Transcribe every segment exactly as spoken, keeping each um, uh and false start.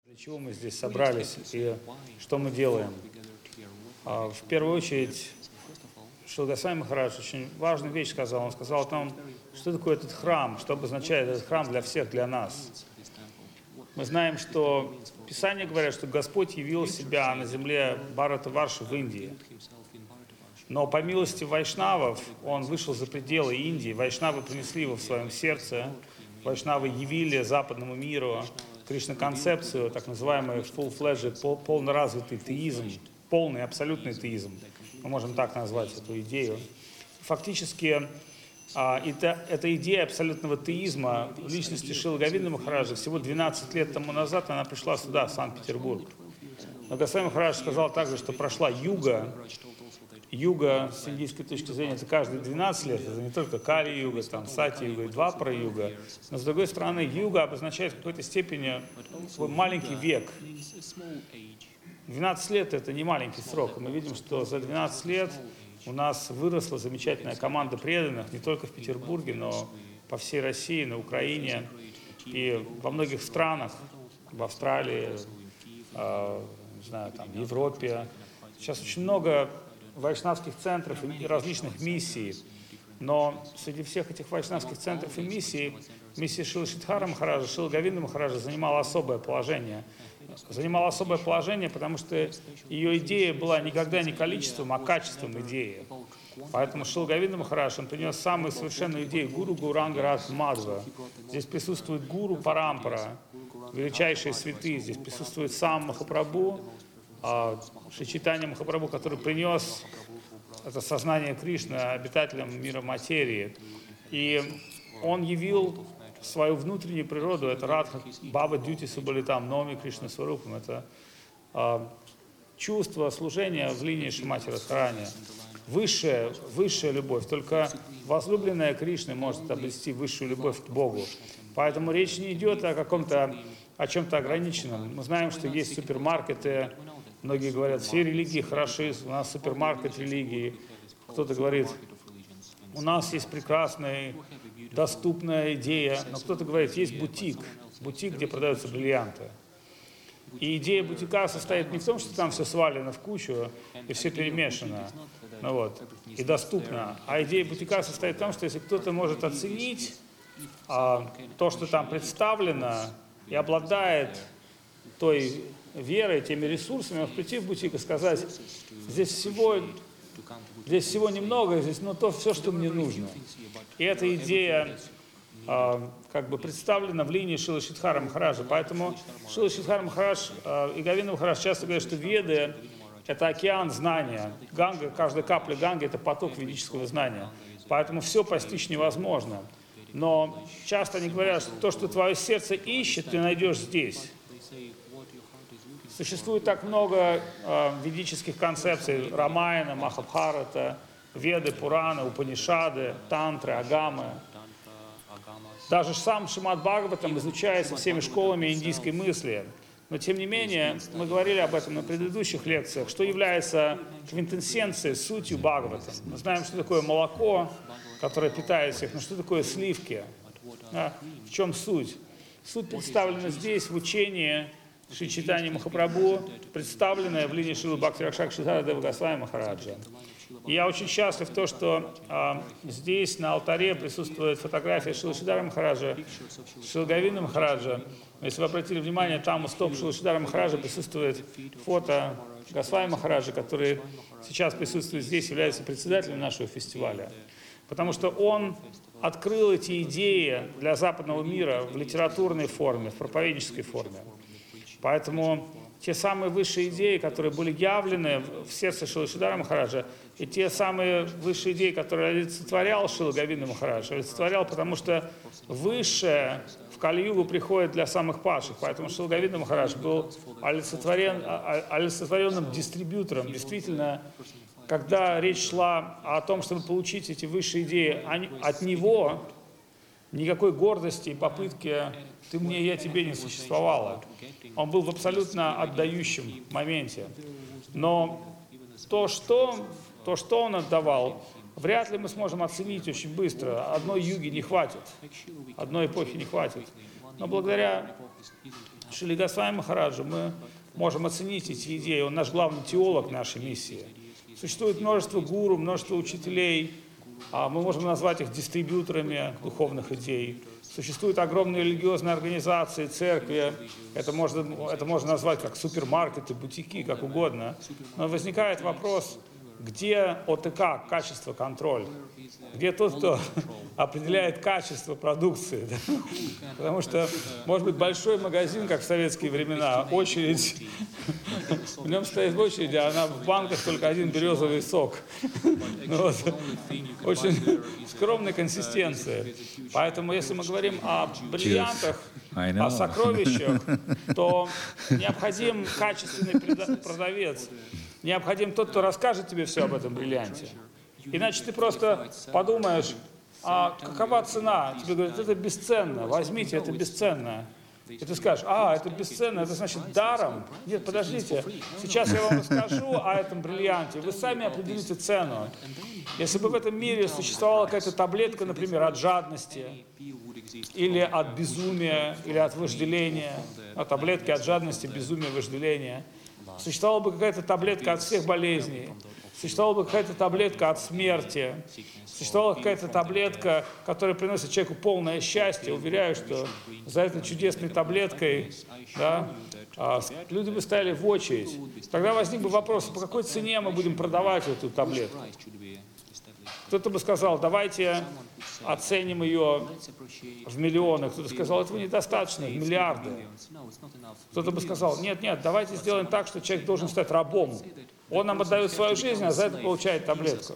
Для чего мы здесь собрались и что мы делаем? В первую очередь, Шрила Госвами Махарадж очень важную вещь сказал. Он сказал нам, что такое этот храм, что обозначает этот храм для всех, для нас. Мы знаем, что Писания говорят, что Господь явил себя на земле Бхаратаварши в Индии. Но по милости вайшнавов Он вышел за пределы Индии. Вайшнавы принесли его в своем сердце. Вайшнавы явили западному миру Кришна-концепцию, так называемый full-fledged, полноразвитый теизм, полный абсолютный теизм. Мы можем так назвать эту идею. Фактически, это, эта идея абсолютного теизма в личности Шрилы Говинды Махараджа всего двенадцать лет тому назад она пришла сюда, в Санкт-Петербург. Но Госвами Махарадж сказал также, что прошла юга. Юга, с индийской точки зрения, это каждые двенадцать лет, это не только Кали-юга, там, Сати-юга и Двапара-юга. Но, с другой стороны, юга обозначает в какой-то степени свой маленький век. двенадцать лет – это не маленький срок. И мы видим, что за двенадцать лет у нас выросла замечательная команда преданных, не только в Петербурге, но по всей России, на Украине и во многих странах, в Австралии, э, не знаю, там, в Европе. Сейчас очень много вайшнавских центров и различных миссий, но среди всех этих вайшнавских центров и миссий миссия Шрилы Шридхара Махараджа, Шрилы Говинды Махараджа занимала особое положение. Занимала особое положение, потому что ее идея была никогда не количеством, а качеством идеи. Поэтому Шрила Говинда Махарадж, он принес самую совершенную идею Гуру Гауранга Радха Мадхва. Здесь присутствует Гуру Парампара, величайшие святые. Здесь присутствует сам Махапрабху, Шри Чайтанья Махапрабху, который принес это сознание Кришны обитателям мира материи. И он явил свою внутреннюю природу, это Радха Баба Дьюти Субалитам, Номи Кришна Сварупам, это э, чувство служения в линии Шримати Радхарани. Высшая, высшая любовь, только возлюбленная Кришны может обрести высшую любовь к Богу. Поэтому речь не идет о каком-то, о чем-то ограниченном. Мы знаем, что есть супермаркеты. Многие говорят, все религии хороши, у нас супермаркет религии. Кто-то говорит, у нас есть прекрасная, доступная идея. Но кто-то говорит, есть бутик, бутик, где продаются бриллианты. И идея бутика состоит не в том, что там все свалено в кучу и все перемешано, ну вот, и доступно. А идея бутика состоит в том, что если кто-то может оценить а, то, что там представлено, и обладает той верой, теми ресурсами, может прийти в бутик и сказать, здесь всего, здесь всего немного, здесь ну, то все, что мне нужно. И эта идея э, как бы представлена в линии Шрилы Шридхара Махараджа. Поэтому Шрила Шридхар Махарадж э, и Говинда Махарадж часто говорят, что Веды – это океан знания. Ганга, каждая капля Ганги – это поток ведического знания. Поэтому все постичь невозможно. Но часто они говорят, что то, что твое сердце ищет, ты найдешь здесь. Существует так много э, ведических концепций: Рамаяна, Махабхарата, Веды, Пураны, Упанишады, Тантры, Агамы. Даже сам Шримад Бхагаватам изучается всеми школами индийской мысли. Но тем не менее, мы говорили об этом на предыдущих лекциях, что является квинтэссенцией, сутью Бхагаватам. Мы знаем, что такое молоко, которое питает всех, но что такое сливки? Да? В чем суть? Суть представлена здесь в учении Шри Чайтаньи Махапрабху, представленная в линии Шрилы Бхакти Ракшак Шридхара Дева Госвами Махараджа. И я очень счастлив то, что а, здесь на алтаре присутствует фотография Шрилы Шридхара Махараджа, Шрилы Говинды Махараджа. Если вы обратили внимание, там у стоп Шрилы Шридхара Махараджа присутствует фото Госвами Махараджа, который сейчас присутствует здесь, является председателем нашего фестиваля. Потому что он открыл эти идеи для западного мира в литературной форме, в проповеднической форме. Поэтому те самые высшие идеи, которые были явлены в сердце Шрилы Шридхара Махараджа, и те самые высшие идеи, которые олицетворял Шрила Говинда Махарадж, олицетворял, потому что высшее в Кали-югу приходит для самых падших. Поэтому Шрила Говинда Махарадж был олицетворен, олицетворенным дистрибьютором. Действительно, когда речь шла о том, чтобы получить эти высшие идеи от него, никакой гордости и попытки «ты мне, я тебе» не существовало. Он был в абсолютно отдающем моменте. Но то, что, то, что он отдавал, вряд ли мы сможем оценить очень быстро. Одной юги не хватит, одной эпохи не хватит. Но благодаря Шрила Госвами Махараджа мы можем оценить эти идеи. Он наш главный теолог нашей миссии. Существует множество гуру, множество учителей. Мы можем назвать их дистрибьюторами духовных идей. Существуют огромные религиозные организации, церкви. Это можно, это можно назвать как супермаркеты, бутики, как угодно. Но возникает вопрос, где ОТК, качество, контроль? Где тот, кто определяет качество продукции? Да? Потому что, может быть, большой магазин, как в советские времена, очередь, в нем стоит в очереди, а на, в банках только один березовый сок. Ну, вот. Очень скромной консистенции. Поэтому, если мы говорим о бриллиантах, о сокровищах, то необходим качественный продавец. Необходим тот, кто расскажет тебе все об этом бриллианте. Иначе ты просто подумаешь, а какова цена? Тебе говорят, это бесценно, возьмите, это бесценно. И ты скажешь, а, это бесценно, это значит даром? Нет, подождите, сейчас я вам расскажу о этом бриллианте, вы сами определите цену. Если бы в этом мире существовала какая-то таблетка, например, от жадности, или от безумия, или от вожделения, а таблетки от жадности, безумия, вожделения, существовала бы какая-то таблетка от всех болезней, существовала бы какая-то таблетка от смерти, существовала какая-то таблетка, которая приносит человеку полное счастье. Уверяю, что за этой чудесной таблеткой, да, люди бы стояли в очередь. Тогда возник бы вопрос, по какой цене мы будем продавать эту таблетку. Кто-то бы сказал, давайте оценим ее в миллионы. Кто-то сказал, этого недостаточно, в миллиарды. Кто-то бы сказал, нет, нет, давайте сделаем так, что человек должен стать рабом. Он нам отдает свою жизнь, а за это получает таблетку.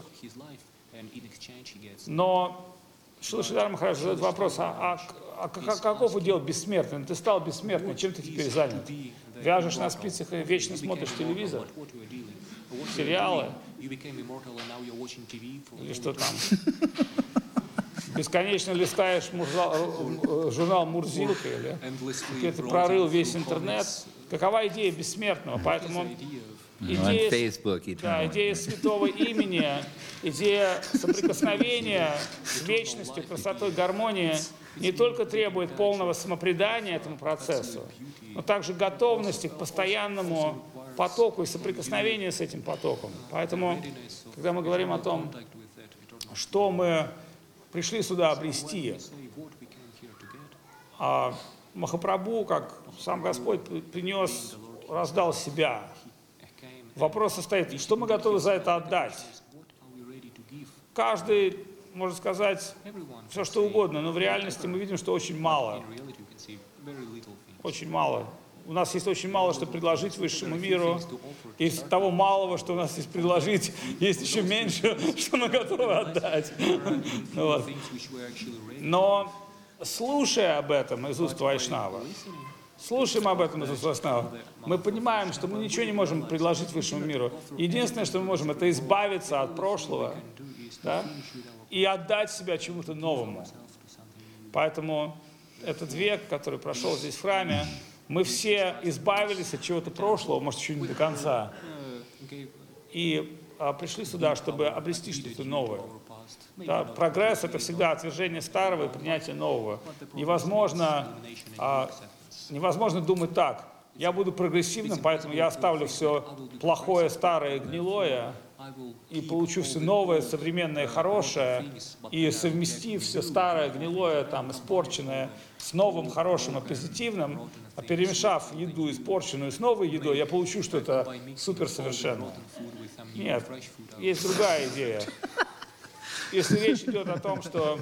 Но Шрила Шридхар Махарадж задает вопрос, а, а, а каков удел бессмертный? Ты стал бессмертным, чем ты теперь занят? Вяжешь на спицах и вечно смотришь телевизор? Сериалы? Или что там? Бесконечно листаешь мурзал, журнал «Мурзилка» или где ты прорыл весь интернет. Какова идея бессмертного? Поэтому идея, да, идея святого имени, идея соприкосновения с вечностью, красотой, гармонией не только требует полного самопредания этому процессу, но также готовности к постоянному потоку и соприкосновению с этим потоком. Поэтому, когда мы говорим о том, что мы пришли сюда обрести, а Махапрабху, как сам Господь принес, раздал себя. Вопрос состоит, что мы готовы за это отдать? Каждый может сказать все, что угодно, но в реальности мы видим, что очень мало. Очень мало. У нас есть очень мало, что предложить высшему миру. Из того малого, что у нас есть предложить, есть еще меньше, что мы готовы отдать. Вот. Но слушая об этом из уст Вайшнава, слушаем об этом из уст Вайшнава, мы понимаем, что мы ничего не можем предложить высшему миру. Единственное, что мы можем, это избавиться от прошлого, да, и отдать себя чему-то новому. Поэтому этот век, который прошел здесь в храме, мы все избавились от чего-то прошлого, может, еще не до конца, и а, пришли сюда, чтобы обрести что-то новое. Да, прогресс — это всегда отвержение старого и принятие нового. Невозможно, а, невозможно думать так, я буду прогрессивным, поэтому я оставлю все плохое, старое, гнилое, и получу все новое, современное, хорошее, и совместив все старое, гнилое, там, испорченное с новым, хорошим и позитивным, а перемешав еду испорченную с новой едой, я получу что-то суперсовершенное. Нет, есть другая идея. Если речь идет о том, что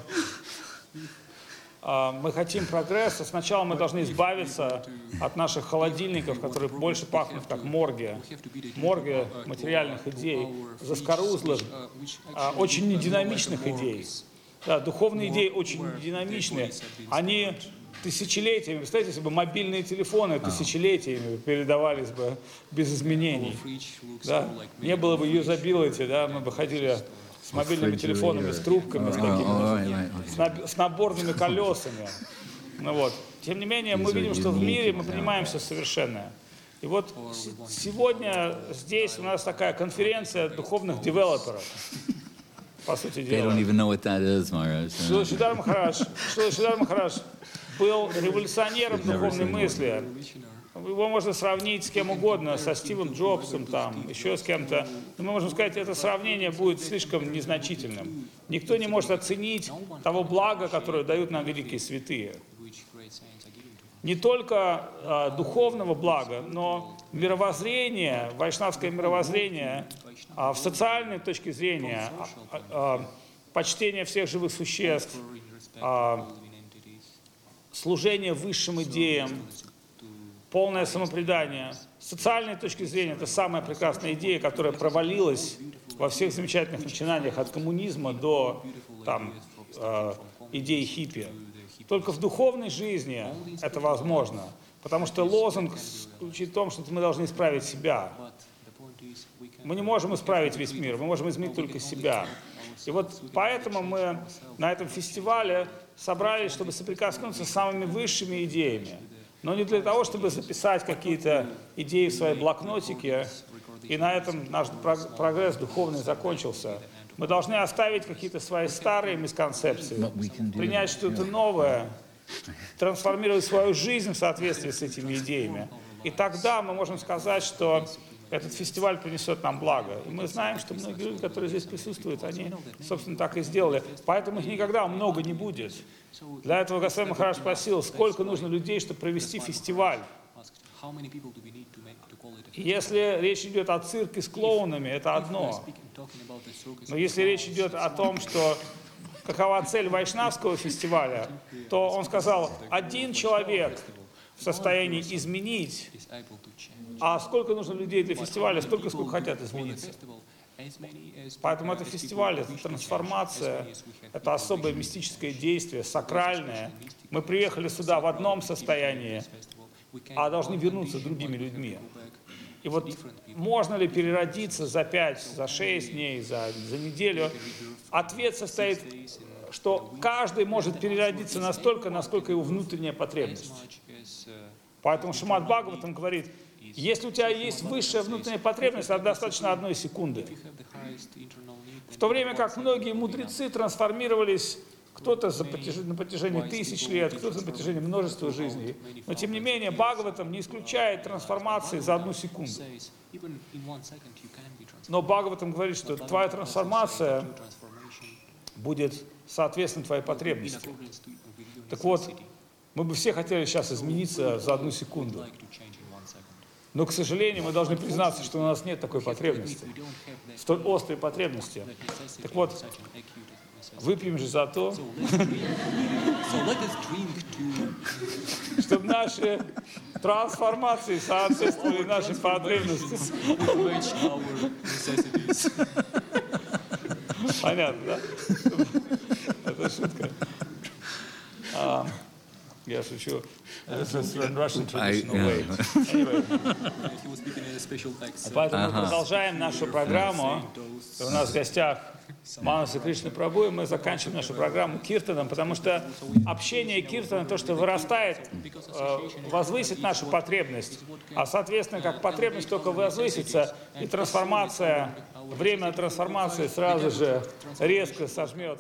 а, мы хотим прогресса, сначала мы должны избавиться от наших холодильников, которые больше пахнут как морги, морги материальных идей, заскорузлых, а, очень нединамичных идей. Да, духовные идеи очень динамичные. Они тысячелетиями, представьте, если бы мобильные телефоны тысячелетиями передавались бы без изменений. Да? Не было бы юзабилити, да? Мы бы ходили с мобильными телефонами, с трубками, с, такими, с наборными колесами. Ну, вот. Тем не менее, мы видим, что в мире мы принимаем все совершенное. И вот сегодня здесь у нас такая конференция духовных девелоперов, по сути дела. Шрила Шридхар Махарадж был революционером духовной мысли. Его можно сравнить с кем угодно, со Стивом Джобсом, там, еще с кем-то. Но мы можем сказать, это сравнение будет слишком незначительным. Никто не может оценить того блага, которое дают нам великие святые. Не только э, духовного блага, но мировоззрение, вайшнавское мировоззрение, э, в социальной точке зрения, э, э, почтение всех живых существ, э, служение высшим идеям, полное самопредание. С социальной точки зрения это самая прекрасная идея, которая провалилась во всех замечательных начинаниях от коммунизма до там, э, идей хиппи. Только в духовной жизни это возможно, потому что лозунг заключает в том, что мы должны исправить себя. Мы не можем исправить весь мир, мы можем изменить только себя. И вот поэтому мы на этом фестивале собрались, чтобы соприкоснуться с самыми высшими идеями. Но не для того, чтобы записать какие-то идеи в свои блокнотики, и на этом наш прогресс духовный закончился. Мы должны оставить какие-то свои старые мисконцепции, принять что-то новое, трансформировать свою жизнь в соответствии с этими идеями. И тогда мы можем сказать, что этот фестиваль принесет нам благо. И мы знаем, что многие люди, которые здесь присутствуют, они, собственно, так и сделали. Поэтому их никогда много не будет. Для этого Госвами Махарадж спросил, сколько нужно людей, чтобы провести фестиваль. И если речь идет о цирке с клоунами, это одно. Но если речь идет о том, что какова цель вайшнавского фестиваля, то он сказал, один человек в состоянии изменить, а сколько нужно людей для фестиваля, столько, сколько хотят измениться. Поэтому это фестиваль, это трансформация, это особое мистическое действие, сакральное. Мы приехали сюда в одном состоянии, а должны вернуться другими людьми. И вот можно ли переродиться за пять, за шесть дней, за, за неделю? Ответ состоит, что каждый может переродиться настолько, насколько его внутренняя потребность. Поэтому Шримад Бхагаватам говорит, если у тебя есть высшая внутренняя потребность, это достаточно одной секунды. В то время как многие мудрецы трансформировались, кто-то на протяжении тысяч лет, кто-то на протяжении множества жизней. Но тем не менее, Бхагаватам не исключает трансформации за одну секунду. Но Бхагаватам говорит, что твоя трансформация будет соответственно твоей потребности. Так вот, мы бы все хотели сейчас измениться за одну секунду. Но, к сожалению, мы должны признаться, что у нас нет такой потребности, столь острой потребности. Так вот, выпьем же за то, чтобы наши трансформации соответствовали нашим потребностям. Понятно, да? Это шутка. А, я шучу. Russian traditional way. Anyway. Поэтому мы продолжаем нашу программу. У нас в гостях Манаса Кришна Прабху, и мы заканчиваем нашу программу киртаном, потому что общение киртана, то, что вырастает, возвысит нашу потребность. А, соответственно, как потребность только возвысится, и трансформация, время трансформации сразу же резко сожмет.